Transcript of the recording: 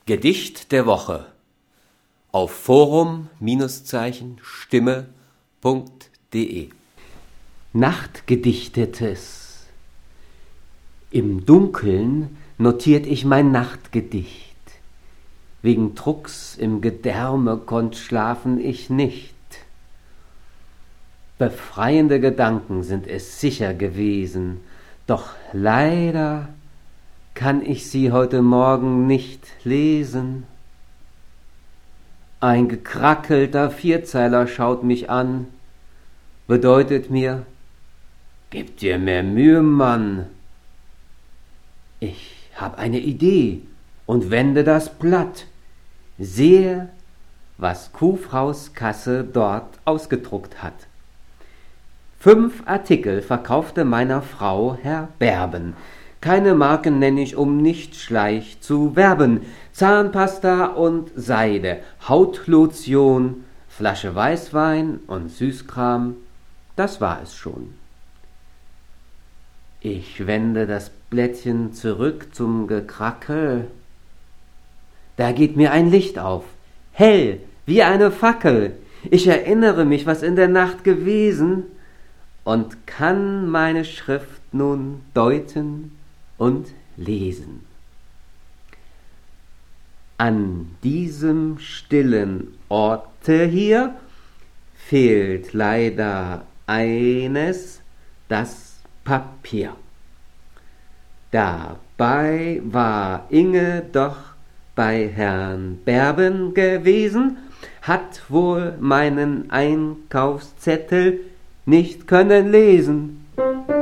Gedicht der Woche auf forum-stimme.de. Nachtgedichtetes. Im Dunkeln notiert ich mein Nachtgedicht. Wegen Drucks im Gedärme konnt schlafen ich nicht. Befreiende Gedanken sind es sicher gewesen, doch leider kann ich sie heute Morgen nicht lesen. Ein gekrackelter Vierzeiler schaut mich an, bedeutet mir, gib dir mehr Mühe, Mann. Ich hab eine Idee und wende das Blatt, sehe, was Kuhfraus Kasse dort ausgedruckt hat. 5 Artikel verkaufte meiner Frau Herr Berben. Keine Marken nenn ich, um nicht schleich zu werben. Zahnpasta und Seide, Hautlotion, Flasche Weißwein und Süßkram, das war es schon. Ich wende das Blättchen zurück zum Gekrackel. Da geht mir ein Licht auf, hell wie eine Fackel. Ich erinnere mich, was in der Nacht gewesen, und kann meine Schrift nun deuten und lesen. An diesem stillen Orte hier fehlt leider eines, das Papier. Dabei war Inge doch bei Herrn Berben gewesen, hat wohl meinen Einkaufszettel nicht können lesen.